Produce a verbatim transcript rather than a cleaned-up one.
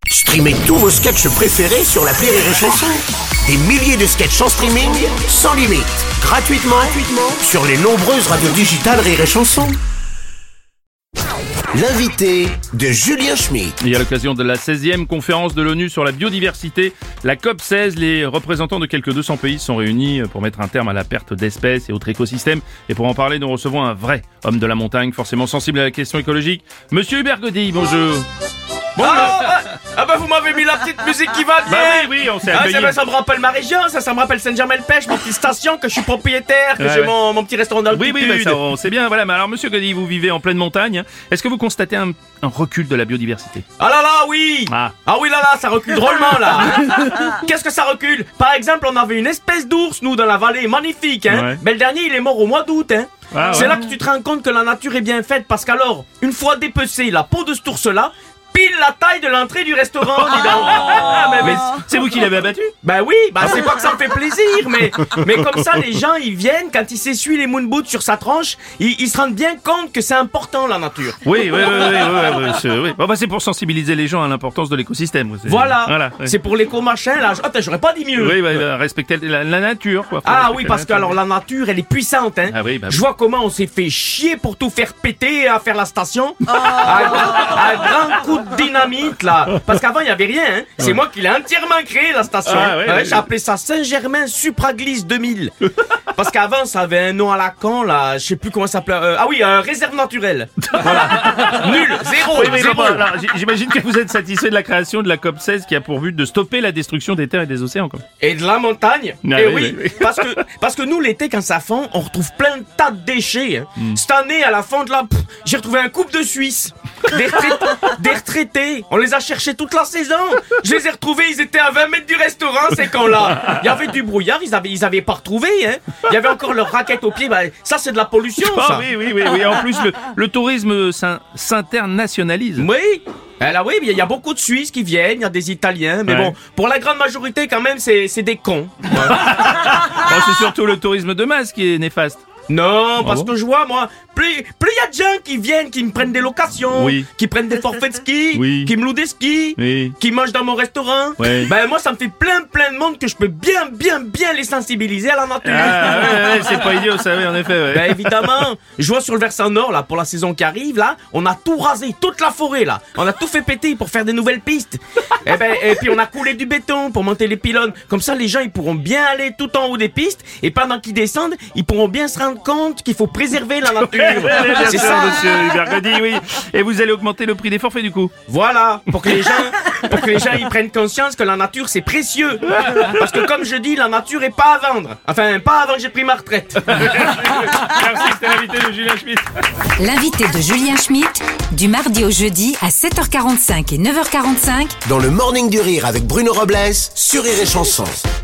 Streamez tous vos sketchs préférés sur l'appli Rire et Chanson. Des milliers de sketchs en streaming, sans limite, gratuitement, gratuitement sur les nombreuses radios digitales Rire et Chanson. L'invité de Julien Schmitt. Et à l'occasion de la seizième conférence de l'ONU sur la biodiversité, la COP seize, les représentants de quelques deux cents pays sont réunis pour mettre un terme à la perte d'espèces et autres écosystèmes. Et pour en parler, nous recevons un vrai homme de la montagne, forcément sensible à la question écologique, Monsieur Hubert Goddy. Bonjour. Bonjour. Ah, bah, ah bah vous m'avez mis la petite musique qui va bien. Bah oui, oui, on s'est ah, accueillis. ça, ça me rappelle ma région, ça, ça me rappelle Saint-Germain-le-Pêche, ma petite station, que je suis propriétaire, que ouais, j'ai ouais. mon, mon petit restaurant d'altitude. Oui, oui, bah, ça, on sait bien, voilà. Mais alors, Monsieur Goddy, vous vivez en pleine montagne. Est-ce que vous constatez un, un recul de la biodiversité? Ah là là, oui. Ah. Ah oui, là là, ça recule drôlement, là. Qu'est-ce que ça recule? Par exemple, on avait une espèce d'ours, nous, dans la vallée, magnifique, hein. Ouais. Mais le dernier, il est mort au mois d'août, hein. Ah, C'est ouais. là que tu te rends compte que la nature est bien faite, parce qu'alors, une fois dépecée, la peau de cet ours-là, pile la taille de l'entrée du restaurant, dis donc. Ah, mais, mais c'est vous qui l'avez abattu? Bah oui, bah c'est pas que ça me fait plaisir, mais mais comme ça les gens ils viennent quand ils s'essuient les moon boots sur sa tranche, ils, ils se rendent bien compte que c'est important la nature. Oui, oui, oui, oui, oui, oui, c'est, oui. Bon, bah, c'est pour sensibiliser les gens à l'importance de l'écosystème. C'est- Voilà, voilà ouais. c'est pour l'éco-machin là. Attends, j'aurais pas dit mieux. Oui, bah, bah, respecter la, la nature, quoi. Faut Ah respecter oui, la parce que nature. alors la nature elle est puissante, hein. Ah oui, bah oui. Je vois comment on s'est fait chier pour tout faire péter à faire la station. Un, un grand coup de dynamite là. Parce qu'avant il y avait rien, hein. C'est moi qui l'ai entièrement créé la station. Ah, ouais, Ouais, ouais. j'ai appelé ça Saint-Germain Supraglisse deux mille. Parce qu'avant ça avait un nom à la con là, je sais plus comment ça s'appelait. Euh, ah oui, euh, réserve naturelle. Voilà. Nul, zéro, Oui, mais zéro. bon, alors, j- j'imagine que vous êtes satisfait de la création de la COP seize qui a pour but de stopper la destruction des terres et des océans, quoi. Et de la montagne. Ah Et oui, oui, oui, oui. parce que parce que nous l'été quand ça fond, on retrouve plein de tas de déchets. hein. Hmm. Cette année à la fin de la, pff, j'ai retrouvé un couple de Suisses, des retraités, des retraités. On les a cherchés toute la saison. Je les ai retrouvés, ils étaient à vingt mètres du restaurant ces cons-là. Il y avait du brouillard, ils avaient ils avaient pas retrouvé. Hein. Il y avait encore leurs raquettes aux pieds. Bah, ça c'est de la pollution. Ah ça. oui, oui, oui, oui. En plus, le, le tourisme s'in- s'internationalise. Oui. Eh là oui, il y a beaucoup de Suisses qui viennent, il y a des Italiens, mais Ouais. bon, pour la grande majorité quand même, c'est c'est des cons. Bon, c'est surtout le tourisme de masse qui est néfaste. Non, parce bon que je vois, moi, plus plus il y a de gens qui viennent, qui me prennent des locations, Oui. qui prennent des forfaits de ski, Oui. qui me louent des skis, Oui. qui mangent dans mon restaurant, Oui. ben moi ça me fait plein plein de monde que je peux bien bien bien les sensibiliser à la nature. Ah, ouais, ouais, c'est pas idiot, ça, oui, en effet, ouais. Ben évidemment, je vois sur le versant nord là pour la saison qui arrive là, on a tout rasé, toute la forêt là, on a tout fait péter pour faire des nouvelles pistes. et ben et puis on a coulé du béton pour monter les pylônes, comme ça les gens ils pourront bien aller tout en haut des pistes et pendant qu'ils descendent, ils pourront bien se rendre compte qu'il faut préserver la nature. Bien C'est sûr, ça. monsieur Hubert Goddy, oui. Et vous allez augmenter le prix des forfaits, du coup. Voilà, pour que les gens, pour que les gens ils prennent conscience que la nature c'est précieux. Parce que comme je dis, la nature est pas à vendre. Enfin, pas avant que j'ai pris ma retraite. Merci, c'était l'invité de Julien Schmitt. L'invité de Julien Schmitt, du mardi au jeudi à sept heures quarante-cinq et neuf heures quarante-cinq Dans le Morning du Rire avec Bruno Robles sur Rire et Chanson.